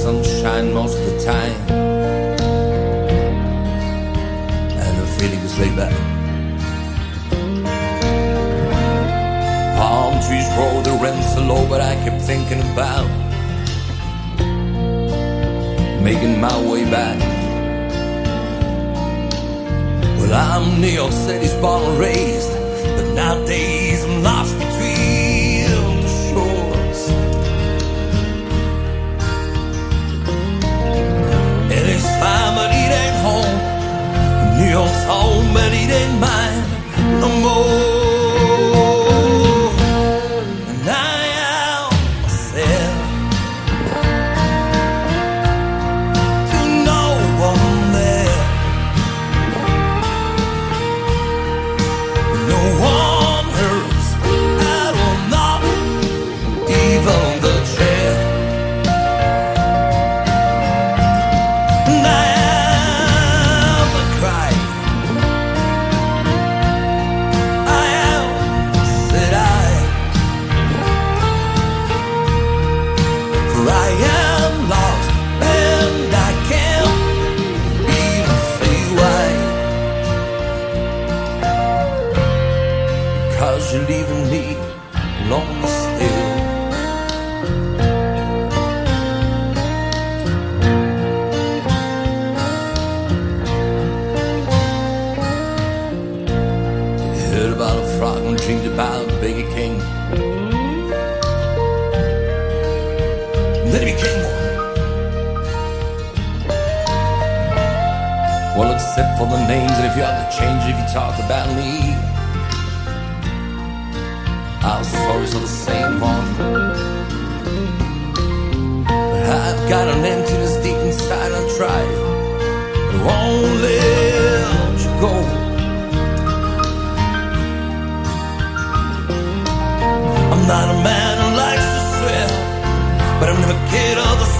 sunshine most of the time, and the feeling is laid back. Palm trees grow, the rent's so low, but I kept thinking about making my way back. Well, I'm New York City's born and raised, but nowadays I'm lost between the shores. LA's fine, but it ain't home. New York's home, but it ain't mine no more. And I am myself to no one there. No one hurts at all, not even the chair. And I am a cry. I am, said I. For I am lost and I can't even say why. Cause you're leaving me lonely still. You heard about a frog and dreamed about Baby King, and then he became one. Well, except for the names, and if you have to change it, if you talk about me, our stories are the same one. But I've got an emptiness deep inside. I tried, but it won't let you go. I'm not a man who likes to swear, but I'm never kid of the